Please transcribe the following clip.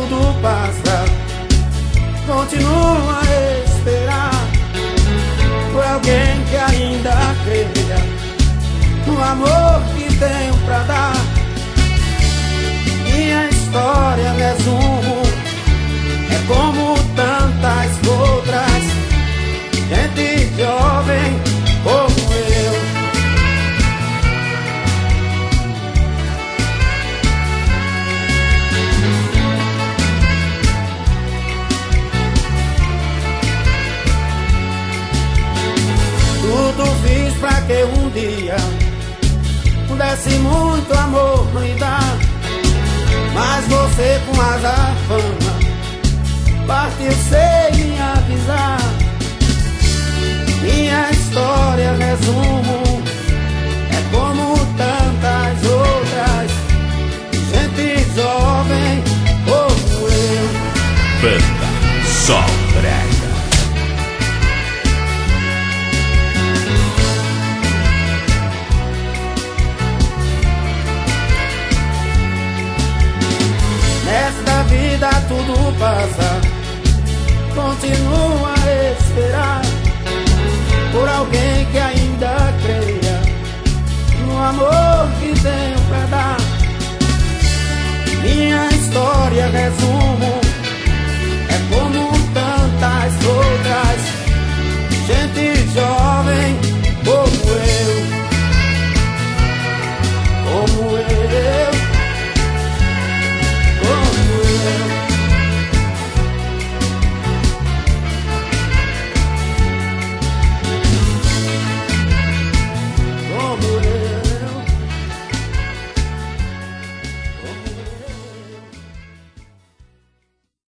tudo passa. Continua a esperar por alguém que ainda creia no amor que tenho pra dar. Minha história, resumo, é como tantas outras, gente jovem como eu. Tudo fiz pra que um dia pudesse muito amor me dar, mas você com azar, fama, partiu sem me avisar. Minha história, resumo, é como tantas outras, gente jovem como eu. Banda Sol Brega. Nesta vida tudo passa, continua a esperar por alguém que ainda creia no amor que tenho pra dar. Minha